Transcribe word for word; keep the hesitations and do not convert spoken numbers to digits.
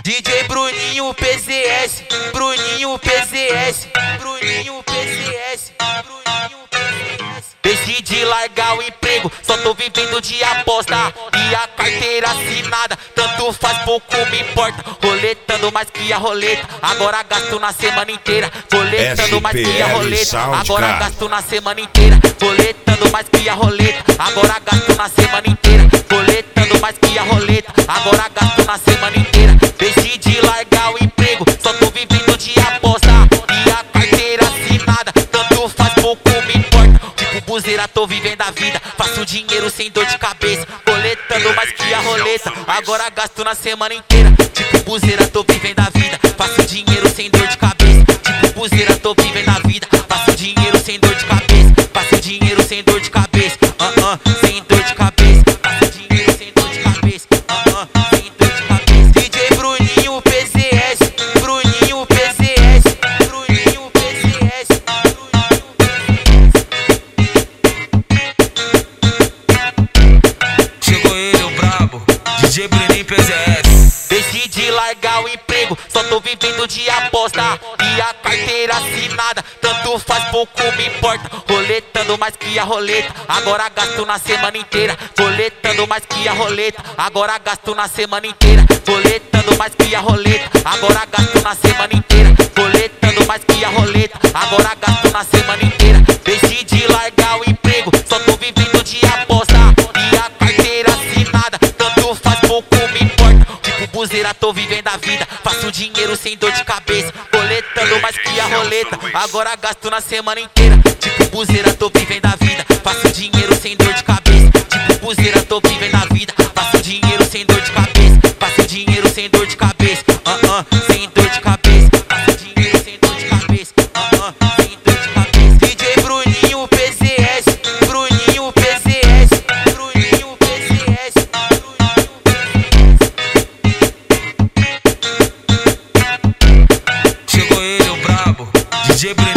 D J Bruninho P Z S, Bruninho P Z S, Bruninho P Z S, Bruninho P Z S. Decidi largar o emprego, só tô vivendo de aposta. E a carteira assinada, tanto faz, pouco me importa. Roletando mais que a roleta, agora gasto na semana inteira. Roletando mais que a roleta, agora gasto na semana inteira. Roletando mais que a roleta, agora gasto na semana inteira. Roletando mais que a roleta, agora gasto na semana inteira. Decidi largar o emprego, só tô vivendo de aposta. E a carteira assinada, tanto faz, pouco me importa. Tipo buzeira, tô vivendo a vida, faço dinheiro sem dor de cabeça. Coletando mais que a roleta, agora gasto na semana inteira. Tipo buzeira, tô vivendo a vida, faço dinheiro sem dor de cabeça. Tipo buzeira, tô vivendo a vida, faço dinheiro sem dor de cabeça. Faço dinheiro sem dor de cabeça, ah ah, sem dor de cabeça. Faço dinheiro sem dor de cabeça, ah ah, sem dor de cabeça. D J Bruninho P Z S, Bruninho P Z S, Bruninho P Z S, Bruninho P Z S. Chegou ele, o brabo, D J Bruninho P Z S. Decidi largar o emprego, só tô vivendo de aposta. E a carteira assinada, tanto faz, pouco me importa. Roletando mais que a roleta, agora gasto na semana inteira. Roletando mais que a roleta, agora gasto na semana inteira. Roletando mais que a roleta, agora gasto na semana inteira. Roletando mais que a roleta, agora gasto na semana inteira. Decidi largar o emprego, só tô vivendo de aposta. E a carteira assinada, tanto faz, pouco me importa. Tipo buzeira, tô vivendo a vida, faço dinheiro sem dor de cabeça. Coletando mais que a roleta, agora gasto na semana inteira. Tipo buzeira, tô vivendo a vida, faço dinheiro sem dor de cabeça. Tipo buzeira, tô vivendo a vida, faço dinheiro sem dor de cabeça. Faço dinheiro sem dor de cabeça, ah ah, sem dor de cabeça. Faço dinheiro sem dor de cabeça, ah ah, sem dor de cabeça. D J Bruninho P Z S, Bruninho P Z S, Bruninho P Z S, Bruninho P Z S. Chegou ele, o brabo, D J Bruninho